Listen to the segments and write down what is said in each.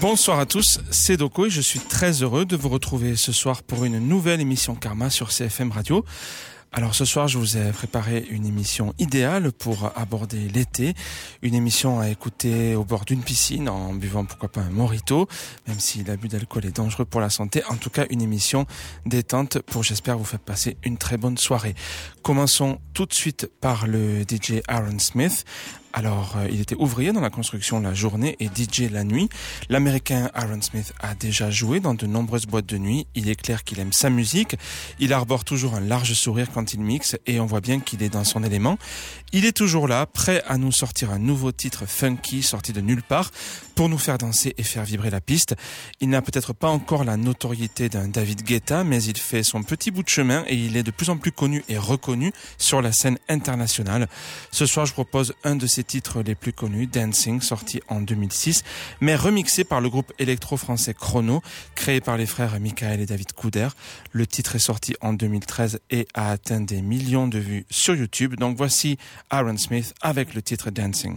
Bonsoir à tous, c'est Doko et je suis très heureux de vous retrouver ce soir pour une nouvelle émission Karma sur CFM Radio. Alors ce soir, je vous ai préparé une émission idéale pour aborder l'été, une émission à écouter au bord d'une piscine en buvant pourquoi pas un mojito, même si l'abus d'alcool est dangereux pour la santé. En tout cas, une émission détente pour, j'espère, vous faire passer une très bonne soirée. Commençons tout de suite par le DJ Aaron Smith. Alors, il était ouvrier dans la construction la journée et DJ la nuit. L'Américain Aaron Smith a déjà joué dans de nombreuses boîtes de nuit. Il est clair qu'il aime sa musique. Il arbore toujours un large sourire quand il mixe et on voit bien qu'il est dans son élément. Il est toujours là, prêt à nous sortir un nouveau titre funky sorti de nulle part pour nous faire danser et faire vibrer la piste. Il n'a peut-être pas encore la notoriété d'un David Guetta, mais il fait son petit bout de chemin et il est de plus en plus connu et reconnu sur la scène internationale. Ce soir, je propose un de ses titres les plus connus, Dancing, sorti en 2006, mais remixé par le groupe électro-français Chrono, créé par les frères Michael et David Couder. Le titre est sorti en 2013 et a atteint des millions de vues sur YouTube. Donc voici Aaron Smith avec le titre Dancing.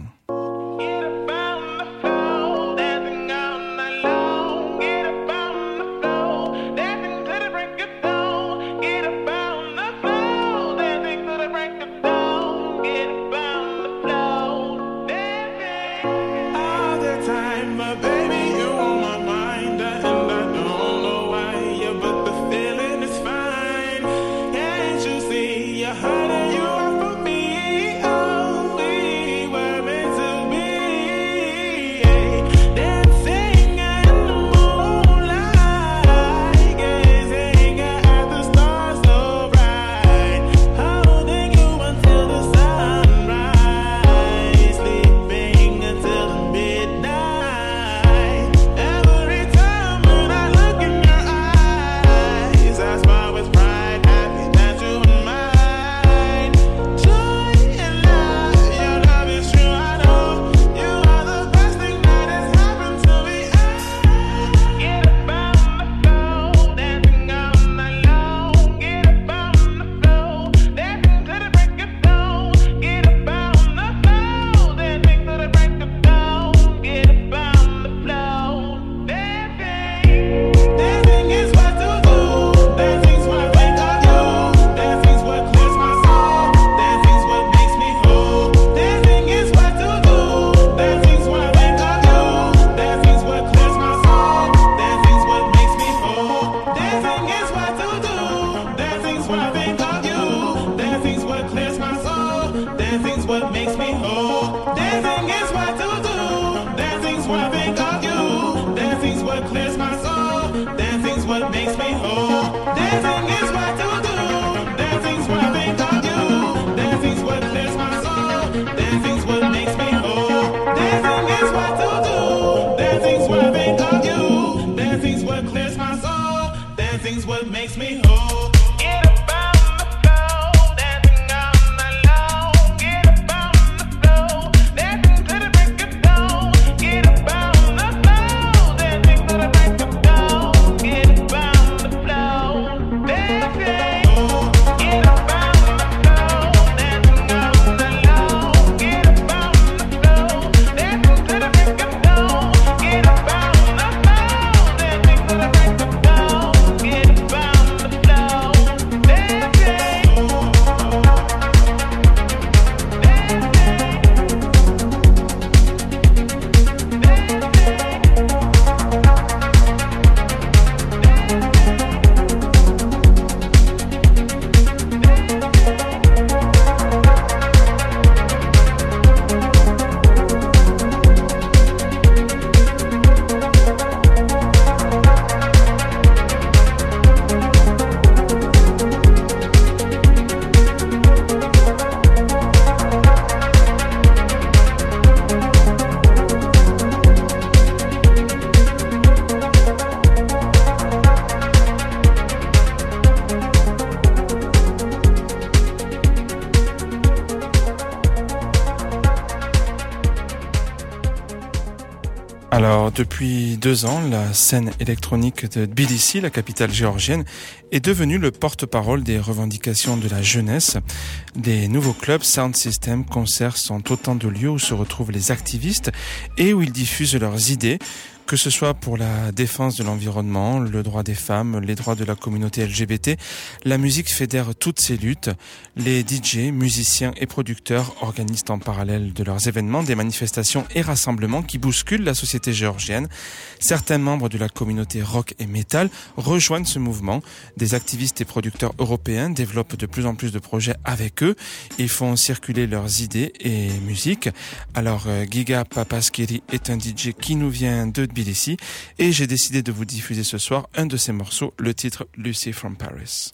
Alors, depuis 2 ans, la scène électronique de Tbilissi, la capitale géorgienne, est devenue le porte-parole des revendications de la jeunesse. Des nouveaux clubs, sound system, concerts sont autant de lieux où se retrouvent les activistes et où ils diffusent leurs idées. Que ce soit pour la défense de l'environnement, le droit des femmes, les droits de la communauté LGBT, la musique fédère toutes ces luttes. Les DJ, musiciens et producteurs organisent en parallèle de leurs événements des manifestations et rassemblements qui bousculent la société géorgienne. Certains membres de la communauté rock et metal rejoignent ce mouvement. Des activistes et producteurs européens développent de plus en plus de projets avec eux. Ils font circuler leurs idées et musique. Alors, Giga Papaskiri est un DJ qui nous vient de Tbilissi et j'ai décidé de vous diffuser ce soir un de ses morceaux, le titre Lucy from Paris.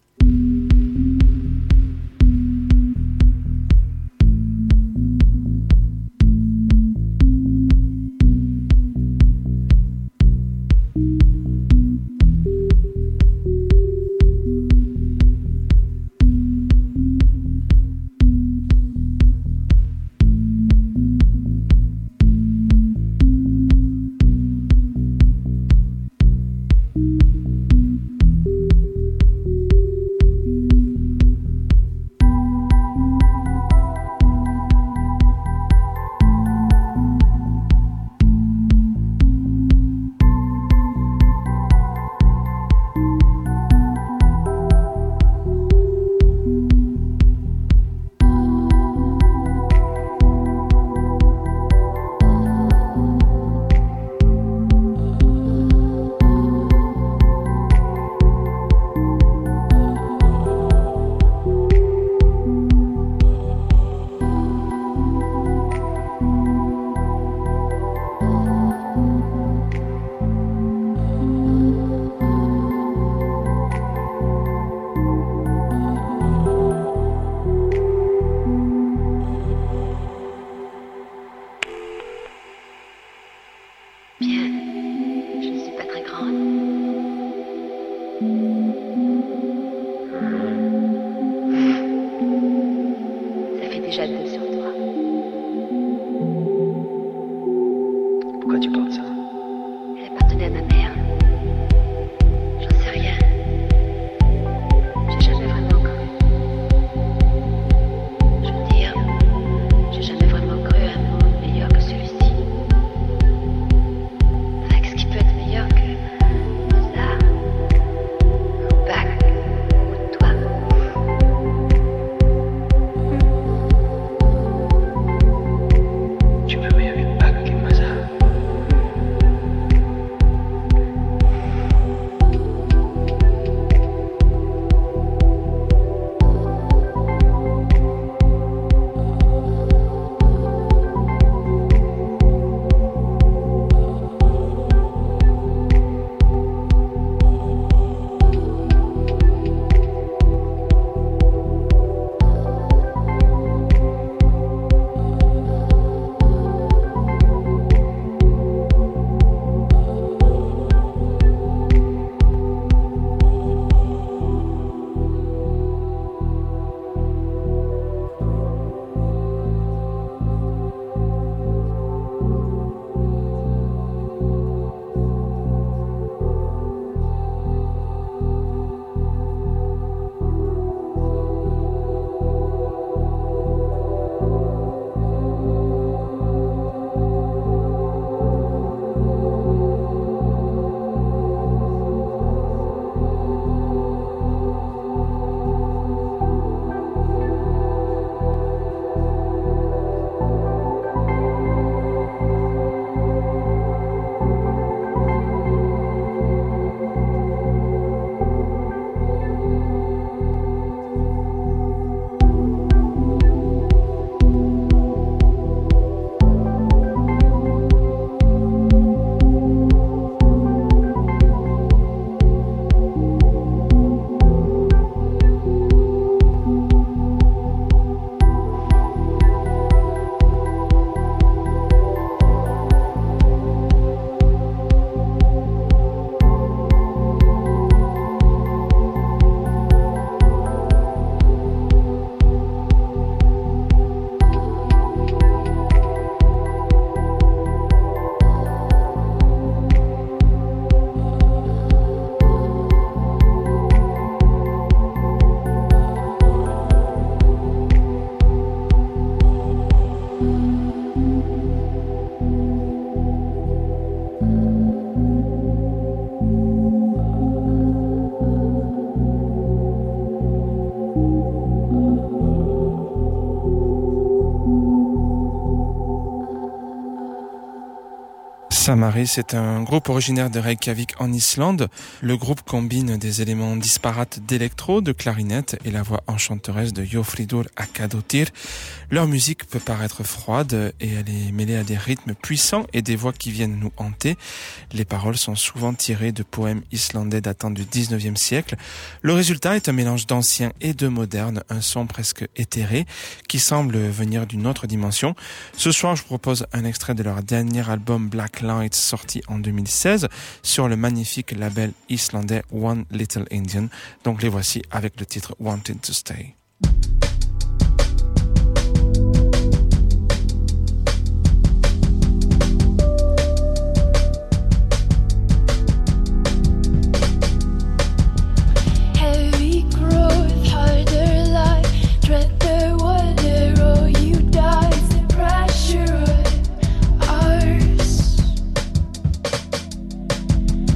Samaris est un groupe originaire de Reykjavik en Islande. Le groupe combine des éléments disparates d'électro, de clarinette et la voix enchanteresse de Jofridur Akadóttir. Leur musique peut paraître froide et elle est mêlée à des rythmes puissants et des voix qui viennent nous hanter. Les paroles sont souvent tirées de poèmes islandais datant du 19e siècle. Le résultat est un mélange d'ancien et de moderne, un son presque éthéré qui semble venir d'une autre dimension. Ce soir, je vous propose un extrait de leur dernier album Black Lights sorti en 2016 sur le magnifique label islandais One Little Indian. Donc les voici avec le titre Wanted to Stay.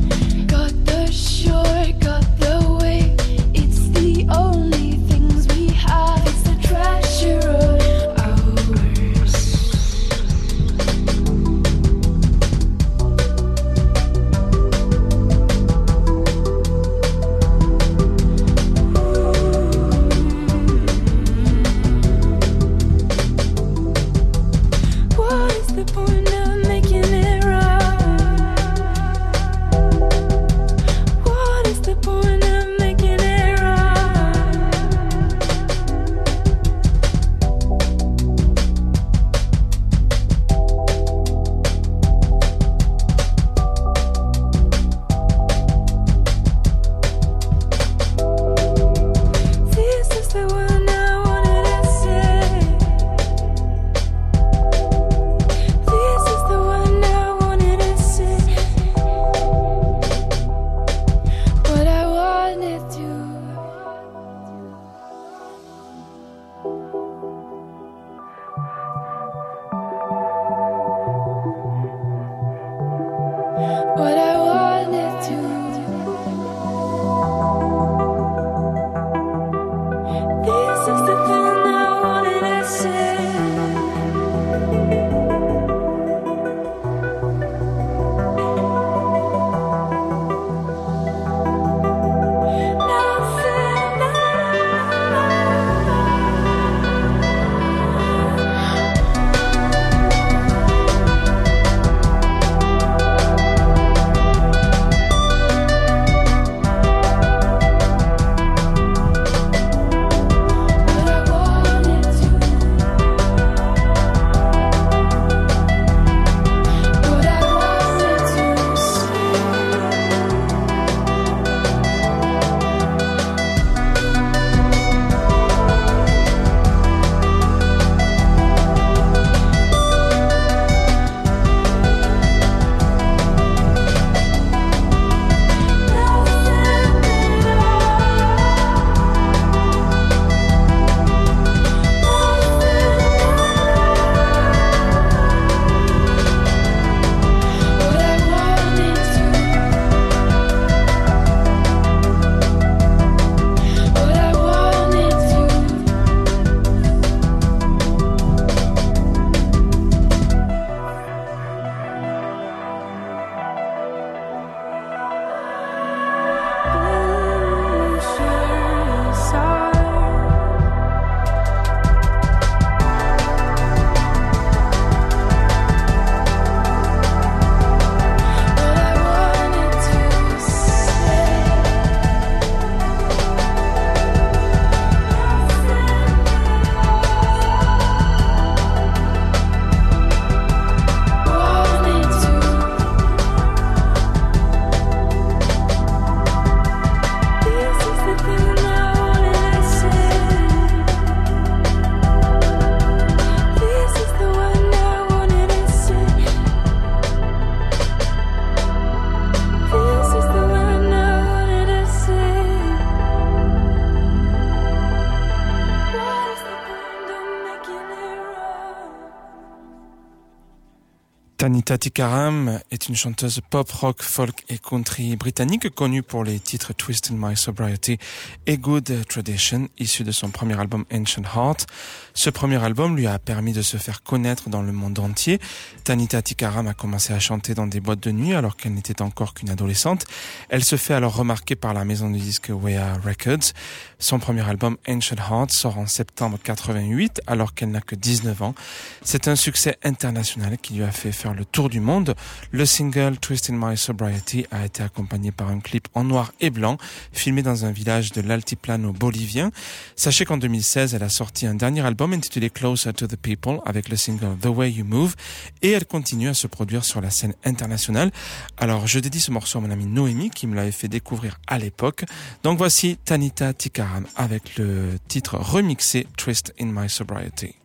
Got the shore, got the way. It's the only things we Tanita Tikaram est une chanteuse pop, rock, folk et country britannique connue pour les titres Twist in My Sobriety et Good Tradition, issus de son premier album Ancient Heart. Ce premier album lui a permis de se faire connaître dans le monde entier. Tanita Tikaram a commencé à chanter dans des boîtes de nuit alors qu'elle n'était encore qu'une adolescente. Elle se fait alors remarquer par la maison de disques Wea Records. Son premier album Ancient Heart sort en septembre 88 alors qu'elle n'a que 19 ans. C'est un succès international qui lui a fait faire le tour du monde. Le single Twist in My Sobriety a été accompagné par un clip en noir et blanc filmé dans un village de l'altiplano bolivien. Sachez qu'en 2016, elle a sorti un dernier album intitulé Closer to the People avec le single The Way You Move et elle continue à se produire sur la scène internationale. Alors je dédie ce morceau à mon amie Noémie qui me l'avait fait découvrir à l'époque. Donc voici Tanita Tikaram avec le titre remixé Twist in My Sobriety.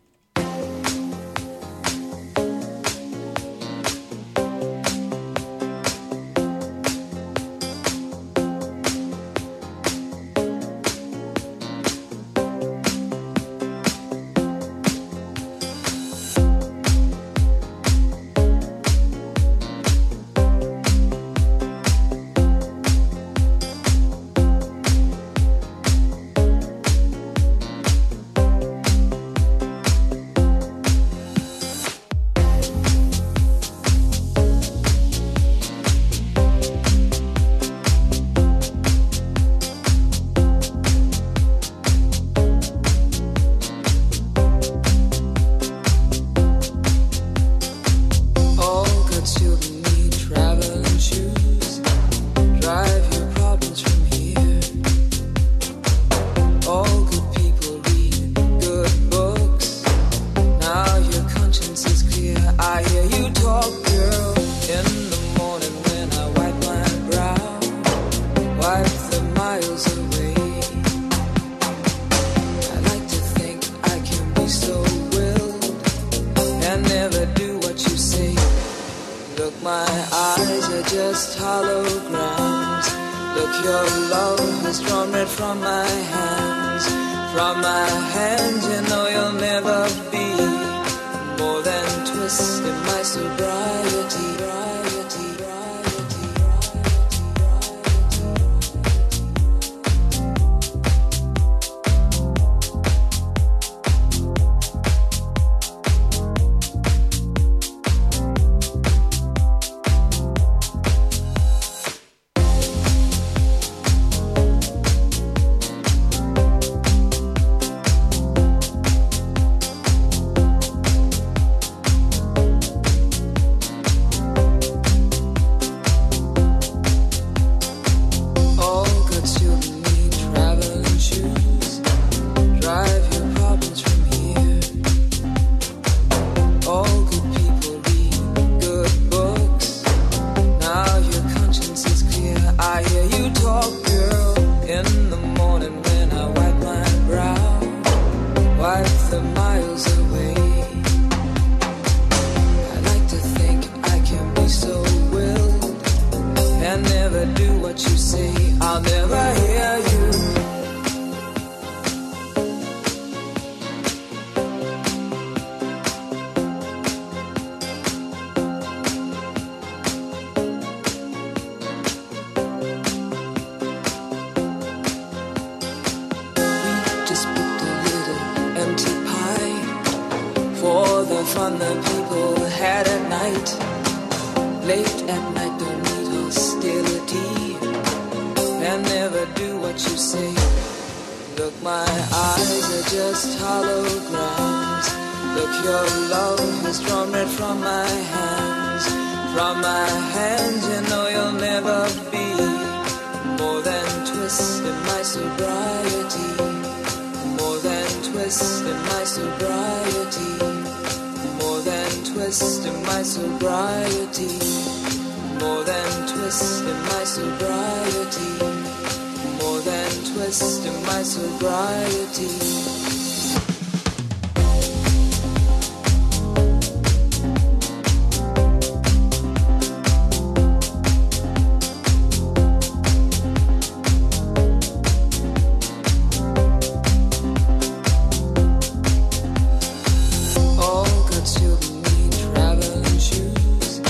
All good children need traveling shoes.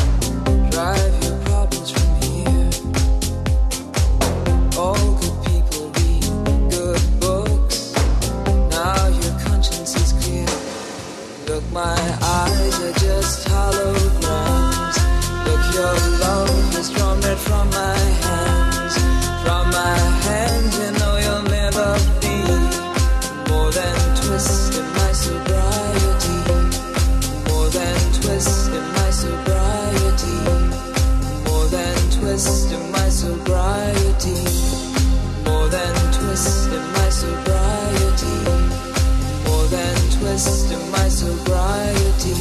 twist in my sobriety. More than twist in my sobriety. More than twist in my sobriety. More than twist in my sobriety. More than twist in my sobriety.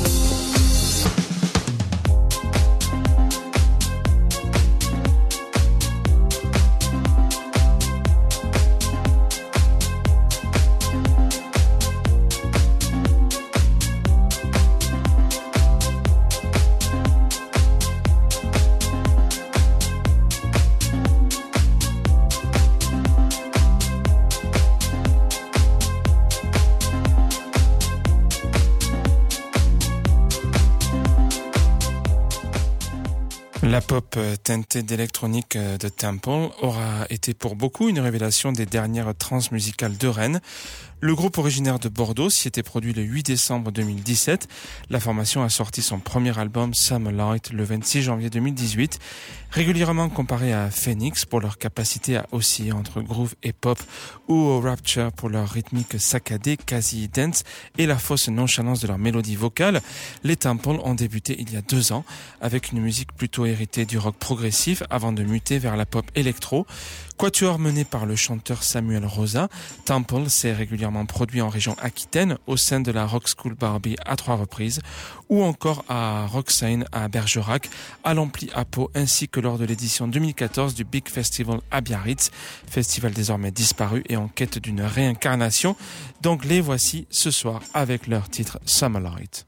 La pop teintée d'électronique de Temple aura été pour beaucoup une révélation des dernières transmusicales de Rennes. Le groupe originaire de Bordeaux s'y était produit le 8 décembre 2017. La formation a sorti son premier album Summer Light le 26 janvier 2018. Régulièrement comparé à Phoenix pour leur capacité à osciller entre groove et pop, ou au Rapture pour leur rythmique saccadée, quasi dance, et la fausse nonchalance de leur mélodie vocale, les Temple ont débuté il y a 2 ans avec une musique plutôt héritée du rock progressif avant de muter vers la pop électro. Quatuor mené par le chanteur Samuel Rosa, Temple s'est régulièrement produit en région Aquitaine au sein de la Rock School Barbie à 3 reprises, ou encore à Roxane à Bergerac, à l'Ampli à Pau, ainsi que lors de l'édition 2014 du Big Festival à Biarritz, festival désormais disparu et en quête d'une réincarnation. Donc les voici ce soir avec leur titre Summer Light.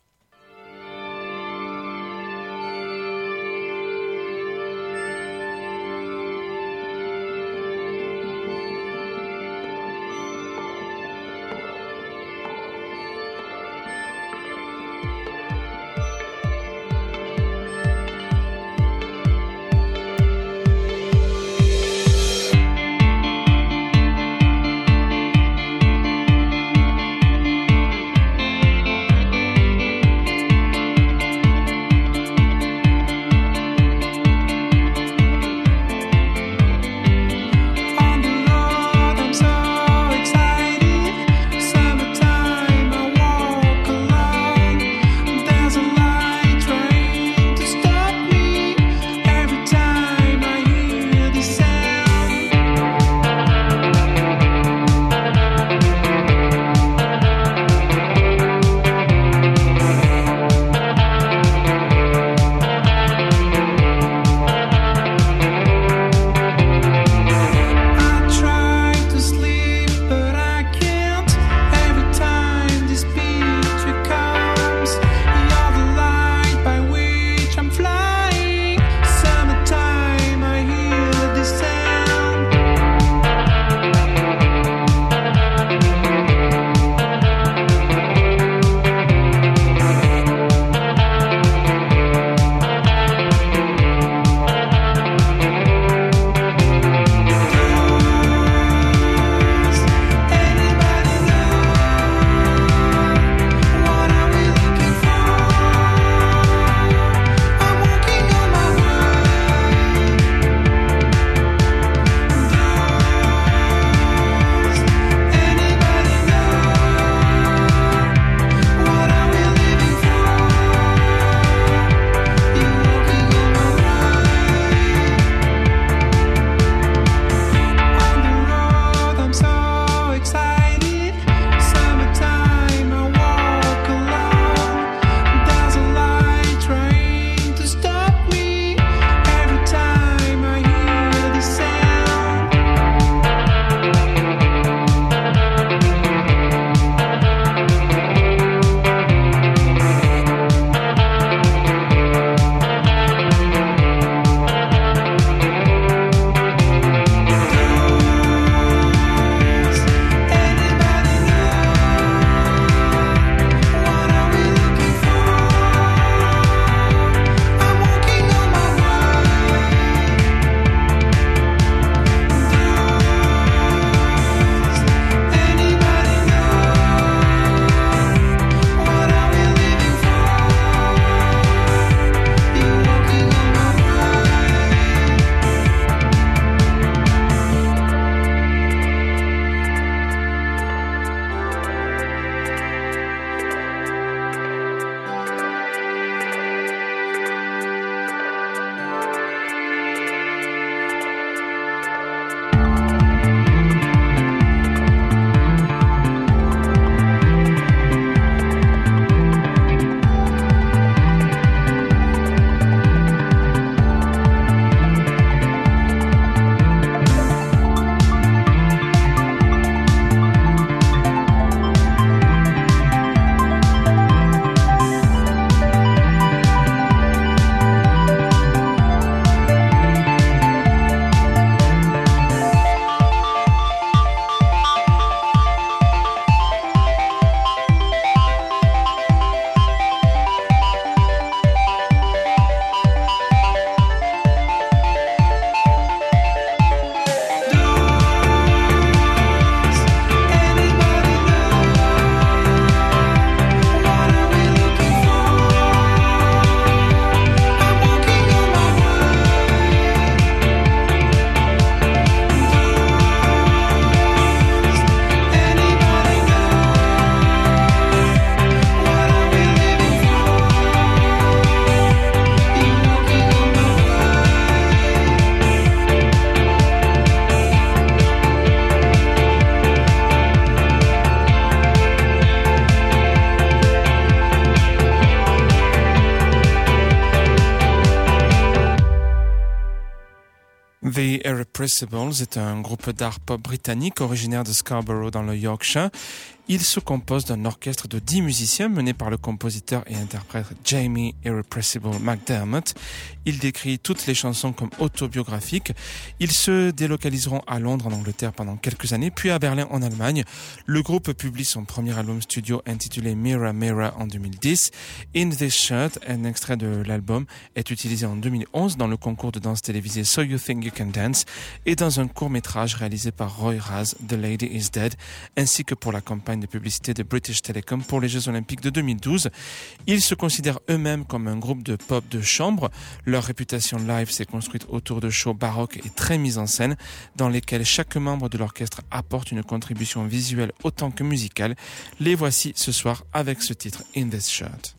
The Irrepressibles est un groupe d'art pop britannique originaire de Scarborough dans le Yorkshire. Il se compose d'un orchestre de 10 musiciens mené par le compositeur et interprète Jamie Irrepressible McDermott. Il décrit toutes les chansons comme autobiographiques. Ils se délocaliseront à Londres en Angleterre pendant quelques années, puis à Berlin en Allemagne. Le groupe publie son premier album studio intitulé Mirror Mirror en 2010. In This Shirt, un extrait de l'album, est utilisé en 2011 dans le concours de danse télévisé So You Think You Can Dance et dans un court-métrage réalisé par Roy Raz, The Lady Is Dead, ainsi que pour la campagne de publicité de British Telecom pour les Jeux Olympiques de 2012. Ils se considèrent eux-mêmes comme un groupe de pop de chambre. Leur réputation live s'est construite autour de shows baroques et très mis en scène, dans lesquels chaque membre de l'orchestre apporte une contribution visuelle autant que musicale. Les voici ce soir avec ce titre In This Shirt.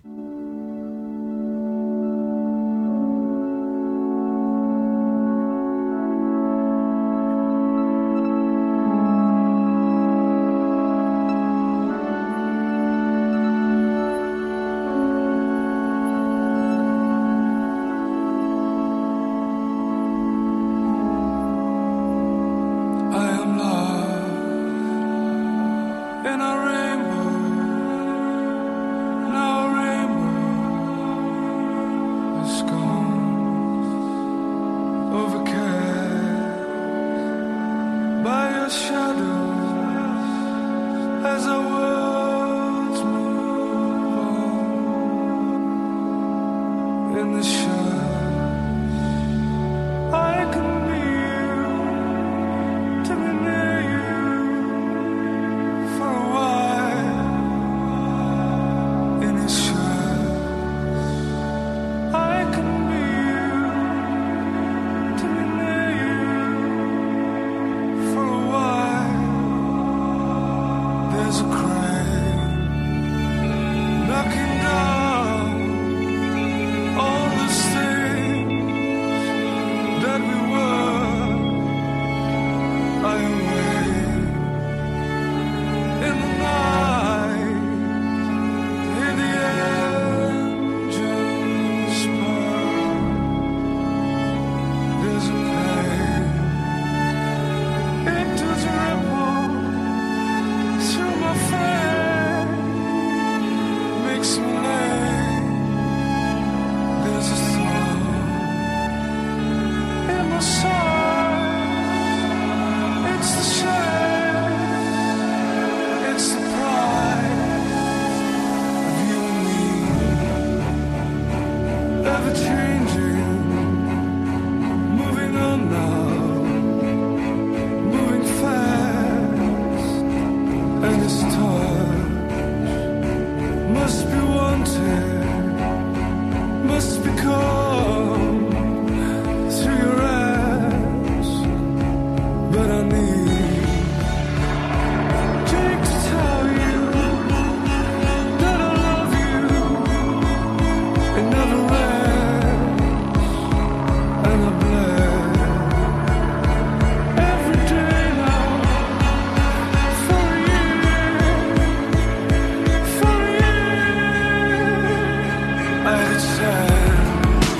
I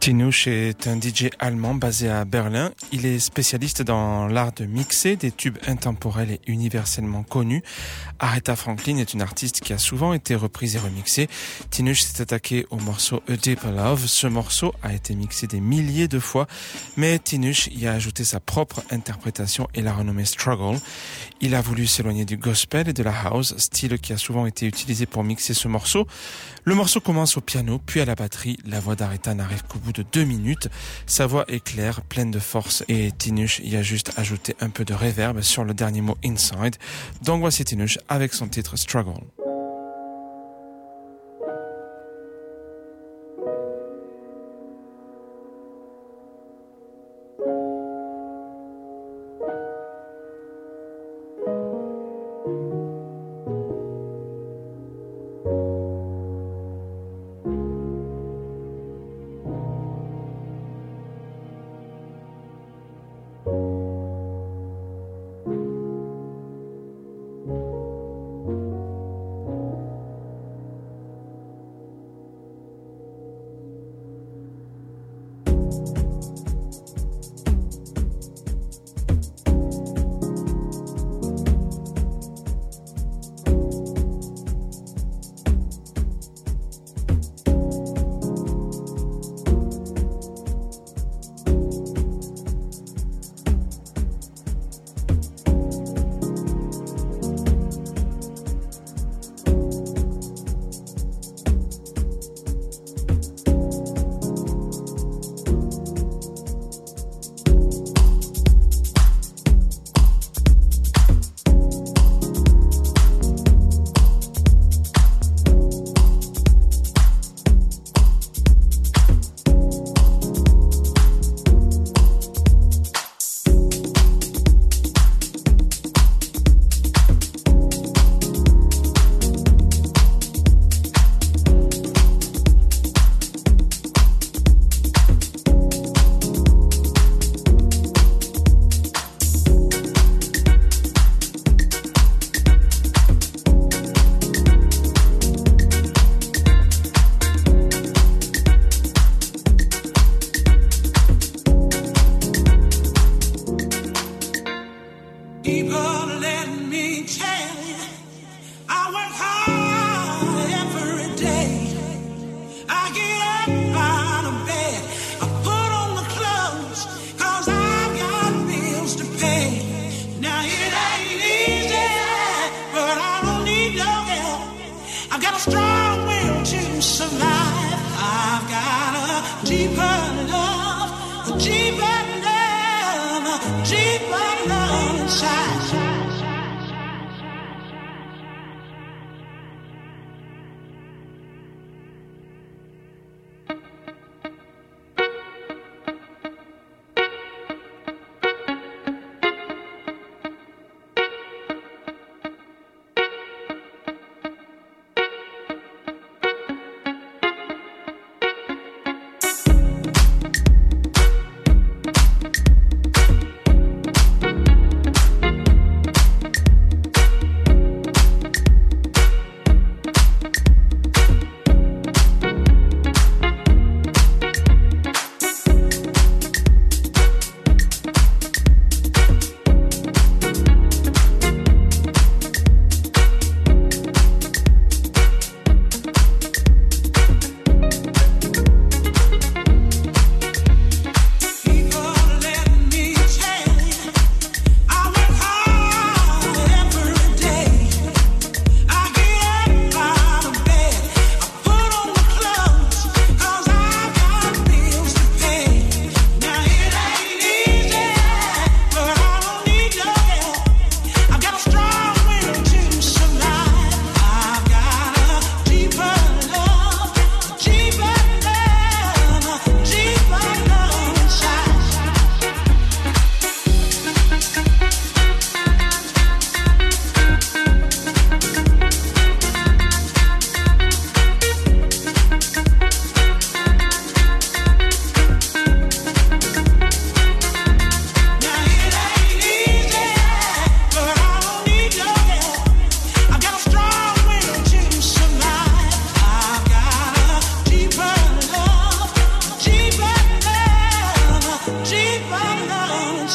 Tinush est un DJ allemand basé à Berlin. Il est spécialiste dans l'art de mixer des tubes intemporels et universellement connus. Aretha Franklin est une artiste qui a souvent été reprise et remixée. Tinush s'est attaqué au morceau A Deeper Love. Ce morceau a été mixé des milliers de fois, mais Tinush y a ajouté sa propre interprétation et l'a renommé Struggle. Il a voulu s'éloigner du gospel et de la house, style qui a souvent été utilisé pour mixer ce morceau. Le morceau commence au piano, puis à la batterie. La voix d'Aretha n'arrive qu'au bout de 2 minutes. Sa voix est claire, pleine de force, et Tinush y a juste ajouté un peu de reverb sur le dernier mot Inside. Donc voici Tinush avec son titre Struggle.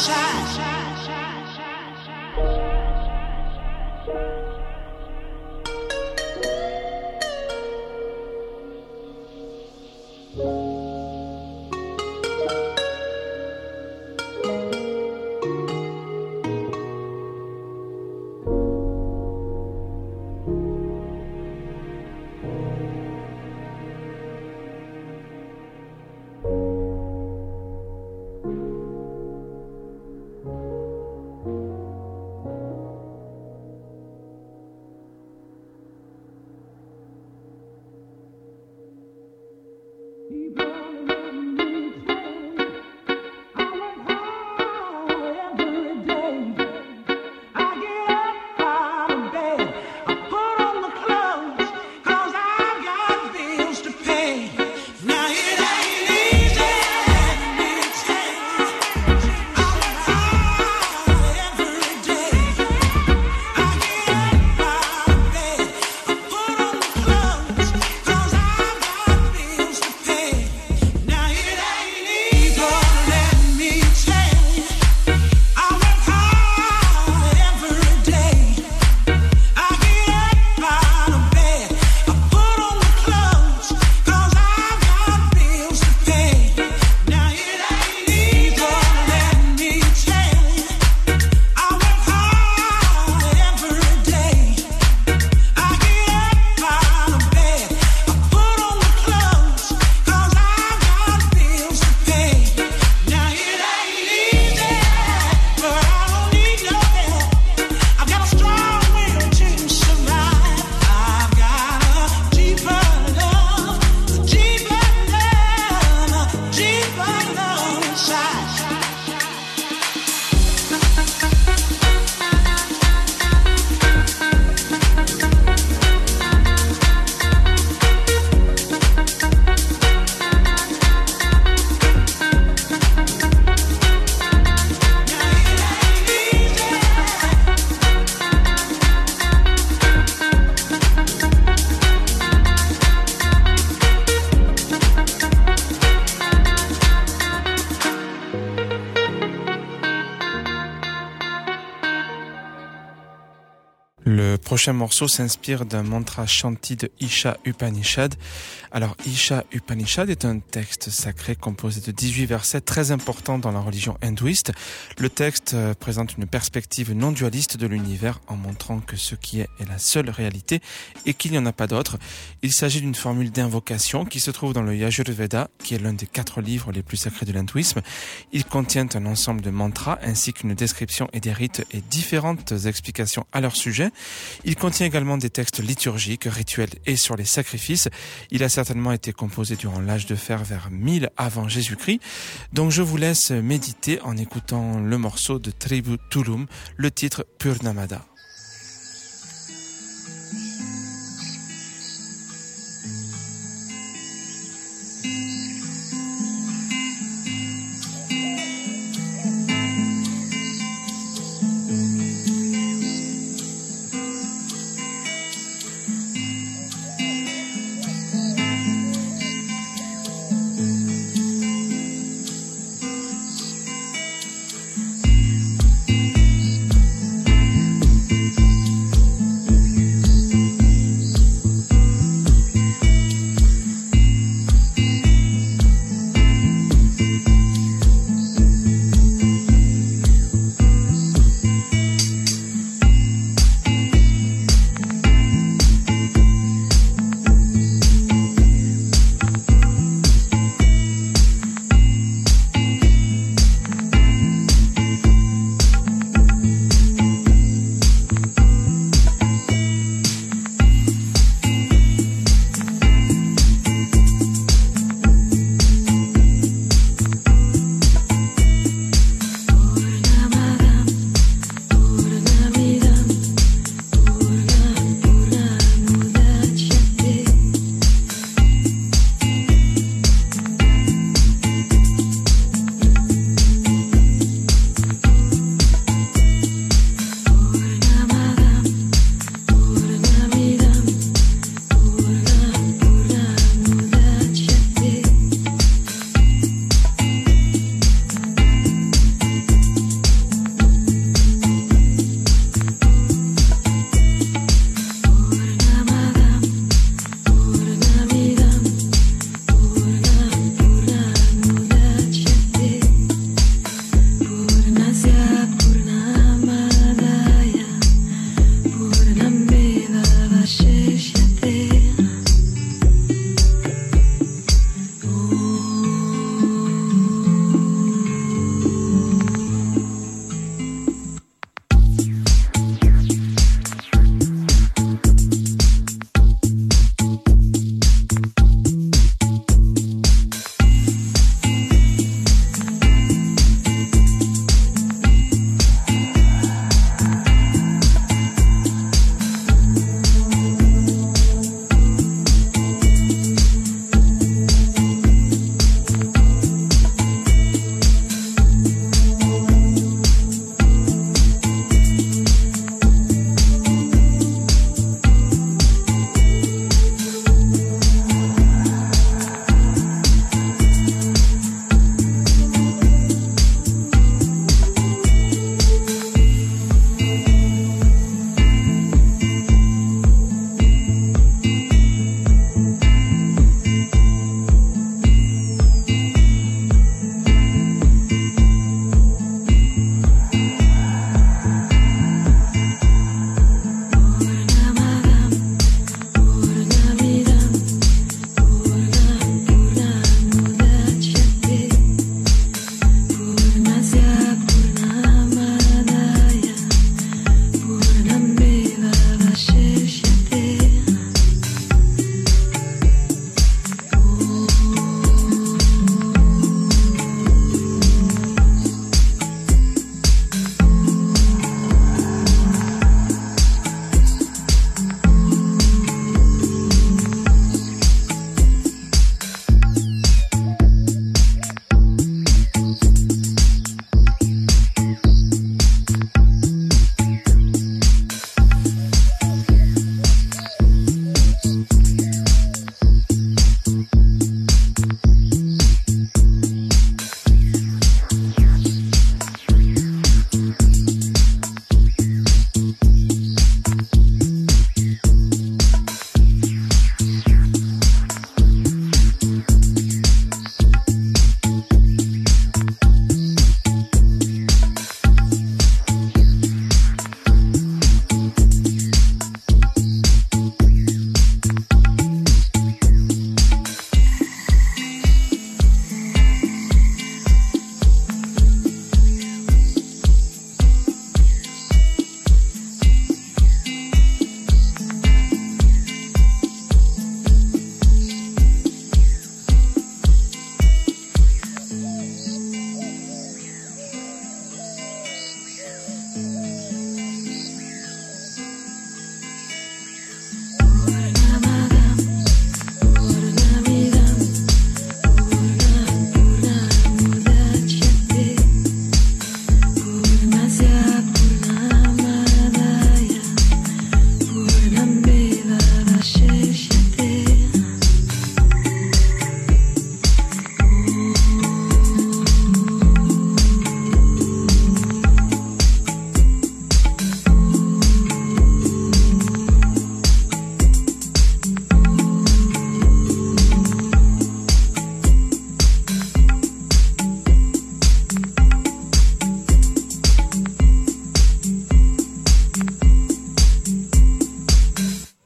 Le prochain morceau s'inspire d'un mantra chanti de Isha Upanishad. Alors, Isha Upanishad est un texte sacré composé de 18 versets très importants dans la religion hindouiste. Le texte présente une perspective non dualiste de l'univers en montrant que ce qui est la seule réalité et qu'il n'y en a pas d'autre. Il s'agit d'une formule d'invocation qui se trouve dans le Yajurveda, qui est l'un des 4 livres les plus sacrés de l'hindouisme. Il contient un ensemble de mantras ainsi qu'une description et des rites et différentes explications à leur sujet. Il contient également des textes liturgiques, rituels et sur les sacrifices. Il a certainement été composé durant l'âge de fer vers 1000 avant Jésus-Christ. Donc je vous laisse méditer en écoutant le morceau de Tribu Tulum, le titre Purnamada.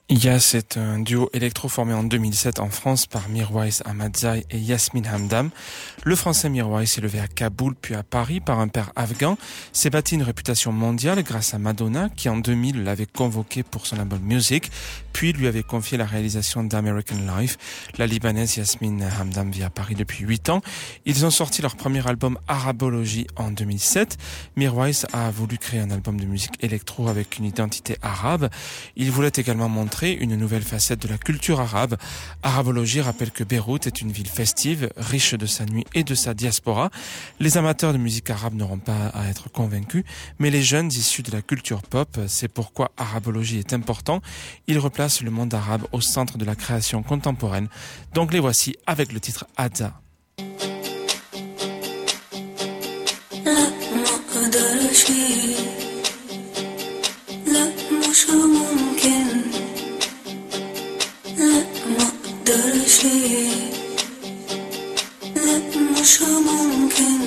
Iya, c'est un duo électro formé en 2007 en France par Mirwais Ahmadzai et Yasmine Hamdam. Le français Mirwais est élevé à Kaboul puis à Paris par un père afghan. S'est bâti une réputation mondiale grâce à Madonna qui en 2000 l'avait convoqué pour son album Music, puis lui avait confié la réalisation d'American Life. La Libanaise Yasmine Hamdam vit à Paris depuis 8 ans. Ils ont sorti leur premier album Arabology en 2007. Mirwais a voulu créer un album de musique électro avec une identité arabe. Il voulait également montrer une nouvelle facette de la culture arabe. Arabology rappelle que Beyrouth est une ville festive, riche de sa nuit et de sa diaspora. Les amateurs de musique arabe n'auront pas à être convaincus, mais les jeunes issus de la culture pop, c'est pourquoi Arabology est important. Il replace le monde arabe au centre de la création contemporaine. Donc les voici avec le titre Hadza. مش ممكن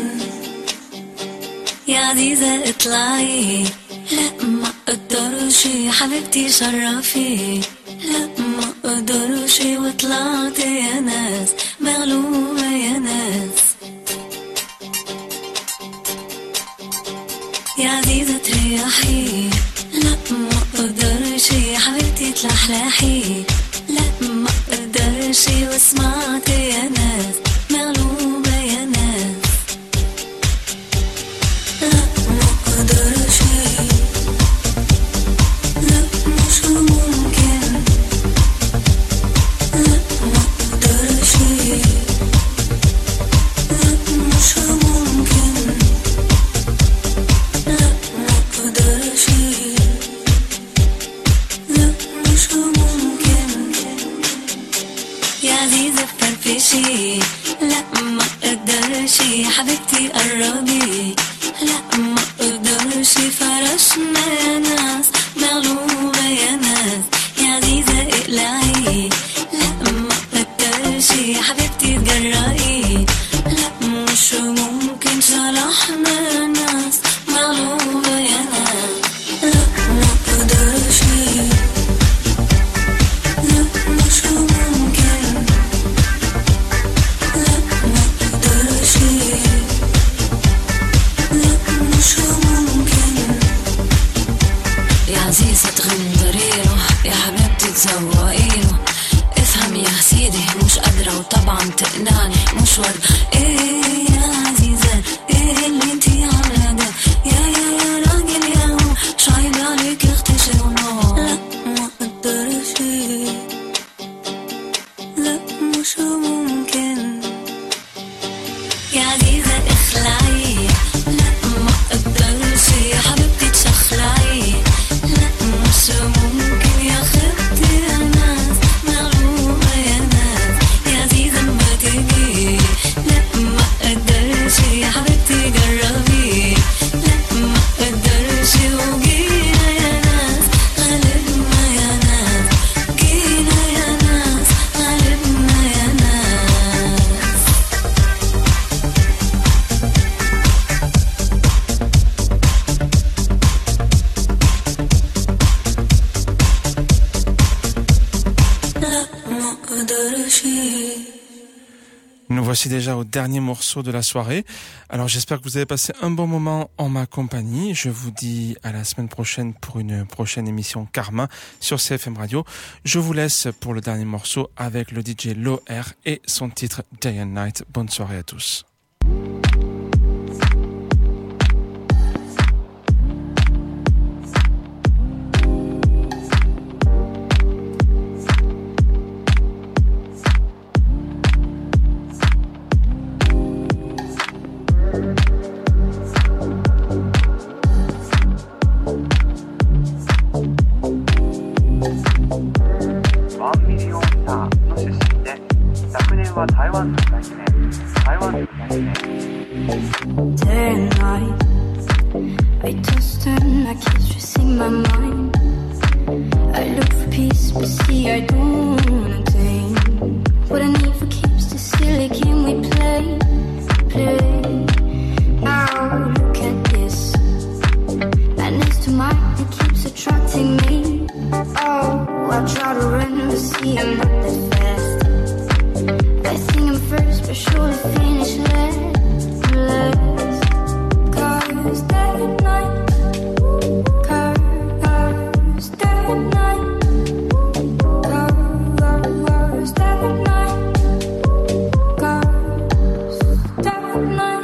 يا عزيزة اطلعي لا ما اقدرش حبيبتي شرفي لا ما اقدرش وطلعت يا ناس مغلوبة يا ناس يا عزيزة تريحي لا ما اقدرش حبيبتي تلحلحي لا ما اقدرش وسمعت يا ناس مغلوبة يا ناس لا ما اقدرش لا مش ممكن لا ما اقدرش لا مش ممكن لا ما اقدرش لا مش ممكن يا عزيزة فرفشي لا ما اقدرش حبيبتي قربي لا ما اقدرش فرشنا يا ناس مغلوبة يا ناس يا عزيزة اقلعي لا ما اقدرش حبيبتي تجرأي لا مش ممكن صلحنا يا ناس مغلوبة يا ناس لا ما اقدرش لا مش ممكن لا ما اقدرش لا مش ممكن يا عزيزة تغندريله يا حبيبتي تزوقيله افهم يا سيدي مش قادرة وطبعا تقنعني مش وارد ايه يا عزيزة ايه اللي انتي عاملة ده يا راجل يا هو شايب عليك اختشي ونور لا ما اقدرش لا مش ممكن يا عزيزة اخلعي لا ما اقدرش حبيبتي تشخلعي لا مش ممكن يا خبتي يا ناس مغلوبة يا ناس يا عزيزة ما تجي لا ما اقدرش يا حبيبتي جربي لا ما اقدرش وجينا يا ناس غلبنا يا ناس جينا يا ناس غلبنا يا ناس لا ما اقدرش Nous voici déjà au dernier morceau de la soirée. Alors j'espère que vous avez passé un bon moment en ma compagnie. Je vous dis à la semaine prochaine pour une prochaine émission Karma sur CFM Radio. Je vous laisse pour le dernier morceau avec le DJ Low Air et son titre Day and Night. Bonne soirée à tous. Day and night, I toss and I keep stressing my mind. I look for peace, but see I don't wanna tame. What I need for keeps this silly game we play. Now look at this. Madness to mind, it keeps attracting me. Oh, I try to see I'm not that fast. I think I'm first, but surely finish last. Cars that night, cars that night, cars that night, cars that night.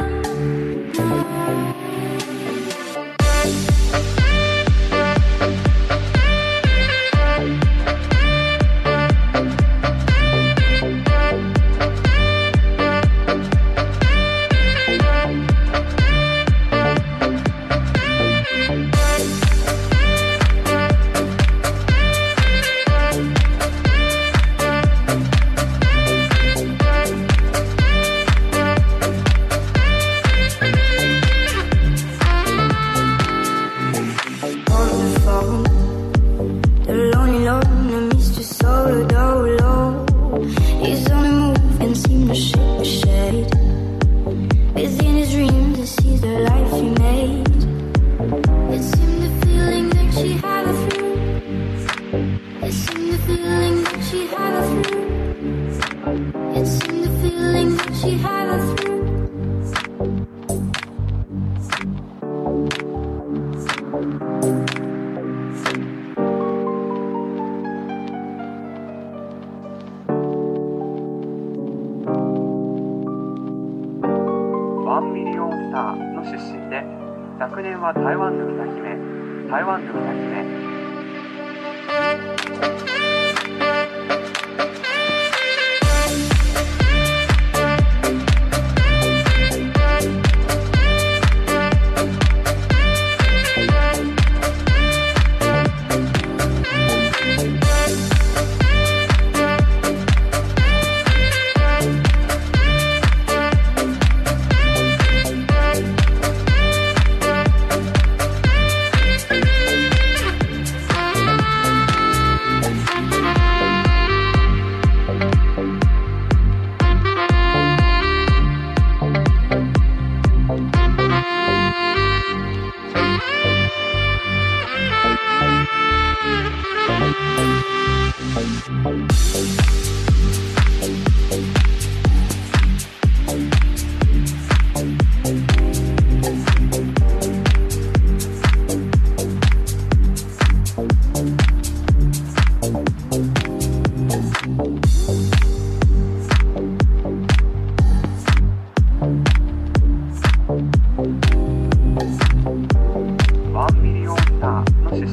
昨年は台湾の歌姫、台湾の歌姫。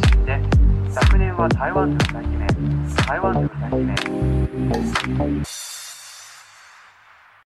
台湾の歌姫、台湾の歌姫。